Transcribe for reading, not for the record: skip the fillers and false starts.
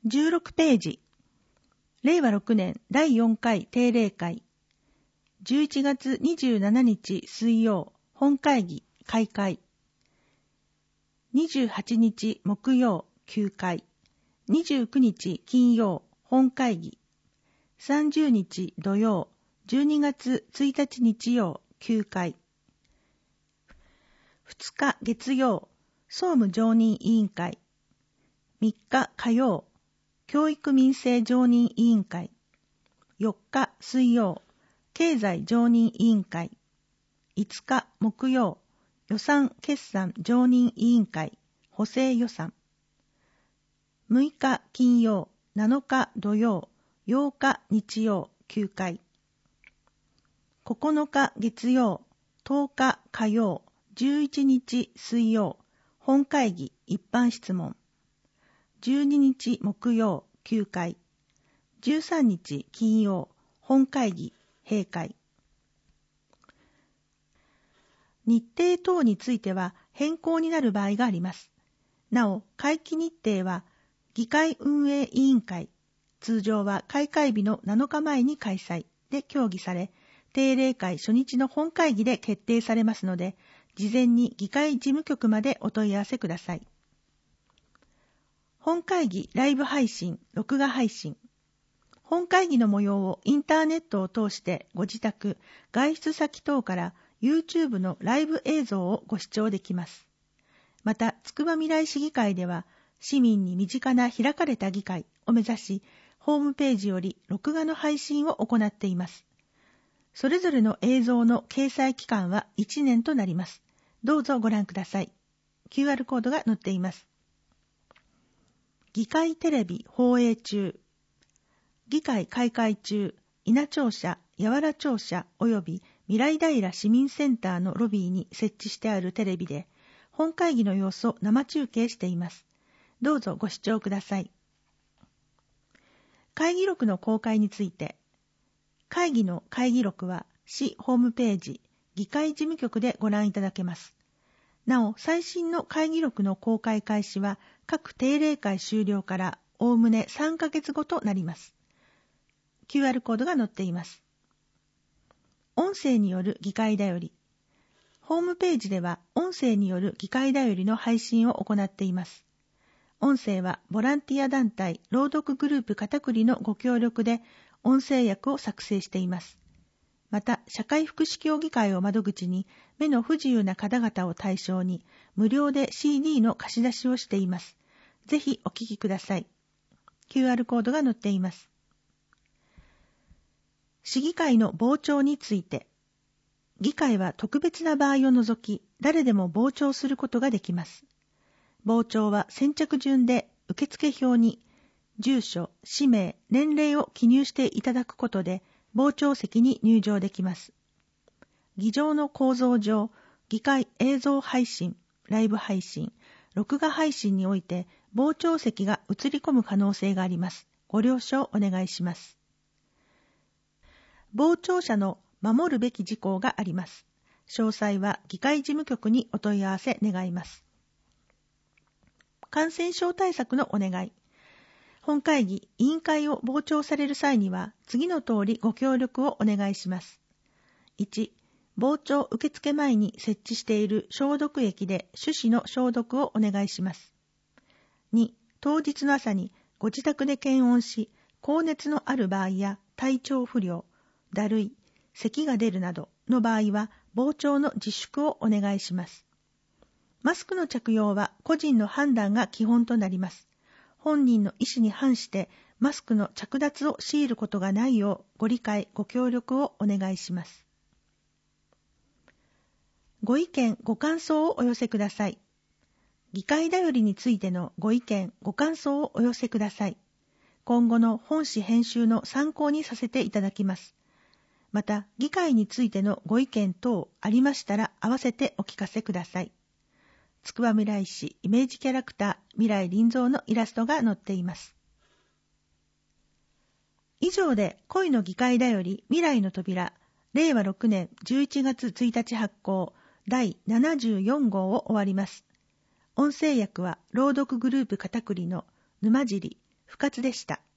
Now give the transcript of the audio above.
16ページ。令和6年第4回定例会。11月27日水曜、本会議開会。28日木曜、休会。29日金曜、本会議。30日土曜、12月1日日曜、休会。2日月曜、総務常任委員会。3日火曜、教育民生常任委員会。4日水曜、経済常任委員会。5日木曜、予算決算常任委員会、補正予算。6日金曜、7日土曜、8日日曜、休会。9日月曜、10日火曜、11日水曜、本会議一般質問。12日木曜、休会。13日金曜、本会議閉会。日程等については変更になる場合があります。なお、会期日程は議会運営委員会、通常は開会日の7日前に開催で協議され、定例会初日の本会議で決定されますので、事前に議会事務局までお問い合わせください。本会議ライブ配信、録画配信。本会議の模様をインターネットを通してご自宅、外出先等から YouTube のライブ映像をご視聴できます。また、つくばみらい市議会では、市民に身近な開かれた議会を目指し、ホームページより録画の配信を行っています。それぞれの映像の掲載期間は1年となります。どうぞご覧ください。QR コードが載っています。議会テレビ放映中。議会開会中、稲庁舎、八原庁舎及び未来平市民センターのロビーに設置してあるテレビで、本会議の様子を生中継しています。どうぞご視聴ください。会議録の公開について、会議の会議録は市ホームページ、議会事務局でご覧いただけます。なお、最新の会議録の公開開始は各定例会終了からおおむね3ヶ月後となります。QR コードが載っています。音声による議会だより。ホームページでは音声による議会だよりの配信を行っています。音声はボランティア団体朗読グループ片栗のご協力で音声訳を作成しています。また、社会福祉協議会を窓口に目の不自由な方々を対象に無料で CD の貸し出しをしています。ぜひお聞きください。QR コードが載っています。市議会の傍聴について、議会は特別な場合を除き、誰でも傍聴することができます。傍聴は先着順で受付票に住所、氏名、年齢を記入していただくことで、傍聴席に入場できます。議場の構造上、議会映像配信、ライブ配信、録画配信において、傍聴席が映り込む可能性があります。ご了承お願いします。傍聴者の守るべき事項があります。詳細は議会事務局にお問い合わせ願います。感染症対策のお願い。本会議、委員会を傍聴される際には、次の通りご協力をお願いします。1、傍聴受付前に設置している消毒液で手指の消毒をお願いします。2、当日の朝にご自宅で検温し、高熱のある場合や体調不良、だるい、咳が出るなどの場合は傍聴の自粛をお願いします。マスクの着用は個人の判断が基本となります。本人の意思に反してマスクの着脱を強いることがないようご理解、ご協力をお願いします。ご意見、ご感想をお寄せください。議会だよりについてのご意見、ご感想をお寄せください。今後の本誌編集の参考にさせていただきます。また、議会についてのご意見等ありましたら、合わせてお聞かせください。つくばみらい市イメージキャラクター、未来臨蔵のイラストが載っています。以上で、恋の議会だより未来の扉、令和6年11月1日発行、第74号を終わります。音声訳は、朗読グループ片栗の沼尻、 不活でした。